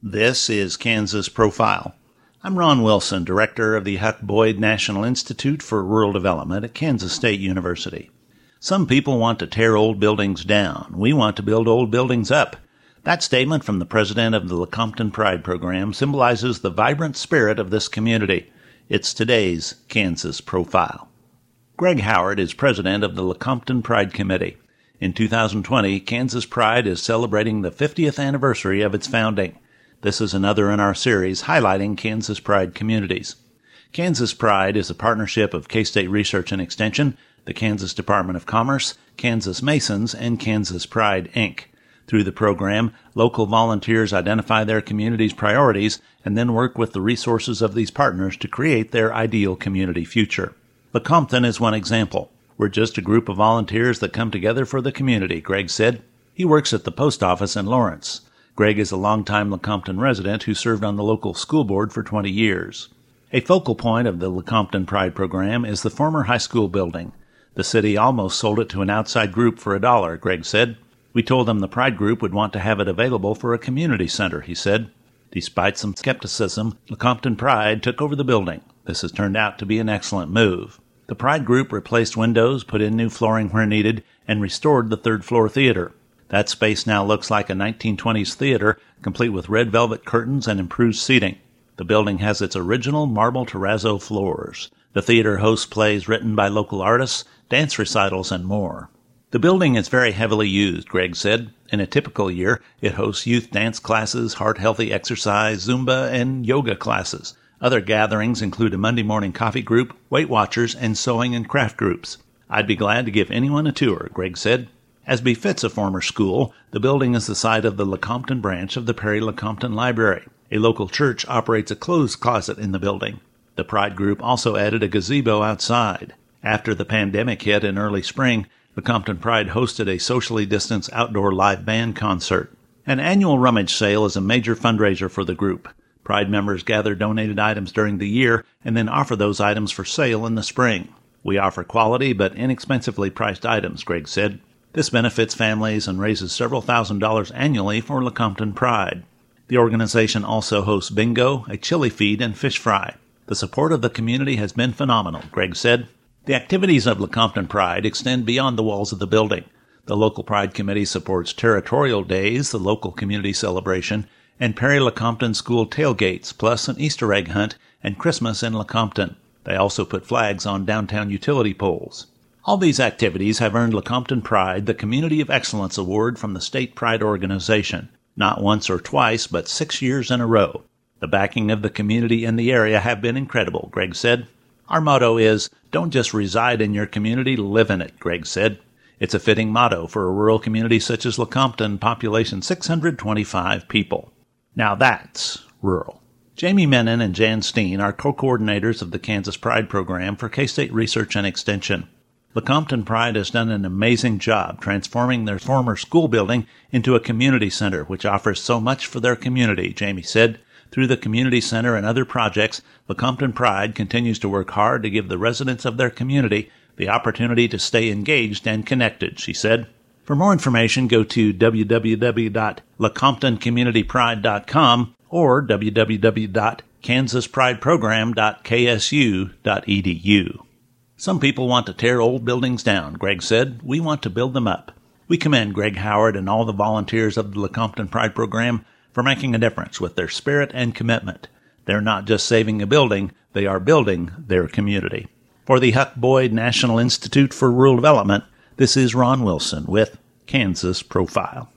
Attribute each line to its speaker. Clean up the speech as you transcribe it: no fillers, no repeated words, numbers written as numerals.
Speaker 1: This is Kansas Profile. I'm Ron Wilson, Director of the Huck Boyd National Institute for Rural Development at Kansas State University. Some people want to tear old buildings down. We want to build old buildings up. That statement from the president of the Lecompton Pride Program symbolizes the vibrant spirit of this community. It's today's Kansas Profile. Greg Howard is president of the Lecompton Pride Committee. In 2020, Kansas Pride is celebrating the 50th anniversary of its founding. This is another in our series highlighting Kansas Pride communities. Kansas Pride is a partnership of K-State Research and Extension, the Kansas Department of Commerce, Kansas Masons, and Kansas Pride, Inc. Through the program, local volunteers identify their community's priorities and then work with the resources of these partners to create their ideal community future. Lecompton is one example. We're just a group of volunteers that come together for the community, Greg said. He works at the post office in Lawrence. Greg is a longtime Lecompton resident who served on the local school board for 20 years. A focal point of the Lecompton Pride program is the former high school building. The city almost sold it to an outside group for $1, Greg said. We told them the Pride group would want to have it available for a community center, he said. Despite some skepticism, Lecompton Pride took over the building. This has turned out to be an excellent move. The Pride group replaced windows, put in new flooring where needed, and restored the third-floor theater. That space now looks like a 1920s theater, complete with red velvet curtains and improved seating. The building has its original marble terrazzo floors. The theater hosts plays written by local artists, dance recitals, and more. The building is very heavily used, Greg said. In a typical year, it hosts youth dance classes, heart-healthy exercise, Zumba, and yoga classes. Other gatherings include a Monday morning coffee group, Weight Watchers, and sewing and craft groups. I'd be glad to give anyone a tour, Greg said. As befits a former school, the building is the site of the Lecompton branch of the Perry Lecompton Library. A local church operates a clothes closet in the building. The Pride group also added a gazebo outside. After the pandemic hit in early spring, Lecompton Pride hosted a socially distanced outdoor live band concert. An annual rummage sale is a major fundraiser for the group. Pride members gather donated items during the year and then offer those items for sale in the spring. We offer quality but inexpensively priced items, Greg said. This benefits families and raises several $1,000s annually for Lecompton Pride. The organization also hosts bingo, a chili feed, and fish fry. The support of the community has been phenomenal, Greg said. The activities of Lecompton Pride extend beyond the walls of the building. The local Pride Committee supports Territorial Days, the local community celebration, and Perry Lecompton School tailgates, plus an Easter egg hunt and Christmas in Lecompton. They also put flags on downtown utility poles. All these activities have earned Lecompton Pride the Community of Excellence Award from the State Pride Organization, not once or twice, but 6 years in a row. The backing of the community and the area have been incredible, Greg said. Our motto is, don't just reside in your community, live in it, Greg said. It's a fitting motto for a rural community such as Lecompton, population 625 people. Now that's rural. Jamie Menon and Jan Steen are co-coordinators of the Kansas Pride Program for K-State Research and Extension. Lecompton Pride has done an amazing job transforming their former school building into a community center, which offers so much for their community, Jamie said. Through the community center and other projects, Lecompton Pride continues to work hard to give the residents of their community the opportunity to stay engaged and connected, she said. For more information, go to www.lecomptoncommunitypride.com or www.kansasprideprogram.ksu.edu. Some people want to tear old buildings down, Greg said. We want to build them up. We commend Greg Howard and all the volunteers of the Lecompton Pride Program for making a difference with their spirit and commitment. They're not just saving a building, they are building their community. For the Huck Boyd National Institute for Rural Development, this is Ron Wilson with Kansas Profile.